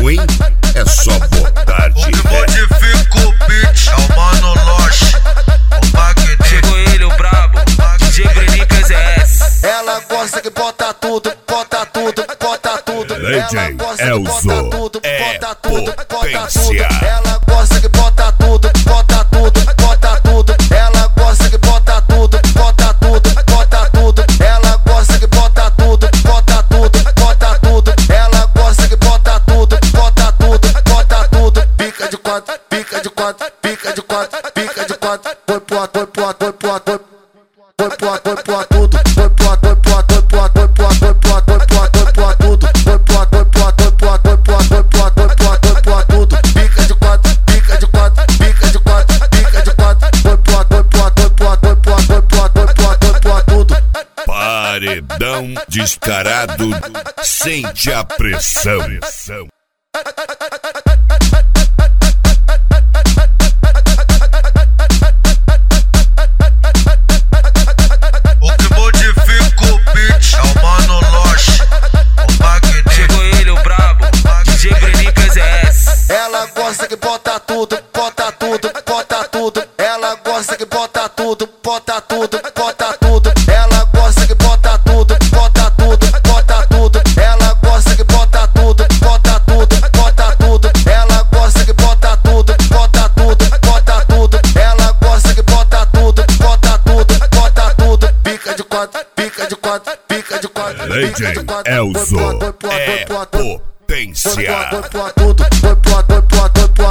hein? É só botar de O que modifica o beat é o Mano Loche, o Magneto. Chegou ele, o brabo, DJ Breninho PZS. Ela gosta que bota tudo, bota tudo, bota tudo. DJ Elzo é potência. Ela gosta que bota tudo, bota tudo, bota tudo. Ela gosta que bota tudo, bota tudo, bota tudo. Ela gosta que bota tudo, bota tudo, bota tudo. Ela gosta que bota tudo, bota tudo, bota tudo. Pica de quatro, pica de quatro, pica de quatro, pica de quatro. Foi pro ato, foi pro ato, foi pro ato, foi pro ato, foi pro ato tudo. Foi pro ato, foi pro ato, foi pro ato, foi pro ato, foi pro ato, foi pro ato, foi pro ato tudo. Foi pro ato, foi pro ato, foi pro ato, foi pro ato, foi pro ato, foi pro ato, foi pro ato tudo. Pica de quatro, pica de quatro, pica de quatro, pica de quatro. Foi pro ato, foi pro ato, foi pro ato, foi pro ato, foi pro ato, foi pro ato, foi pro ato tudo. Paredão descarado, sente a pressão. O que modifica o beat é o Mano Loche, o Magneto. Chegou ele, o brabo, DJ Breninho PZS. Ela gosta que bota tudo, bota tudo, bota tudo. Ela gosta que bota tudo, bota tudo, bota tudo. Ela gosta que bota tudo, bota tudo, bota tudo. Ela gosta que bota tudo, bota tudo, bota tudo. Ela gosta que bota tudo, bota tudo, bota tudo. Ela gosta que bota tudo, bota tudo, bota tudo. Pica de quatro, pica de quatro, pica de quatro. DJ Elzo é potência. Foi pro ato, foi pro ato, foi pro ato, foi pro ato, foi pro ato.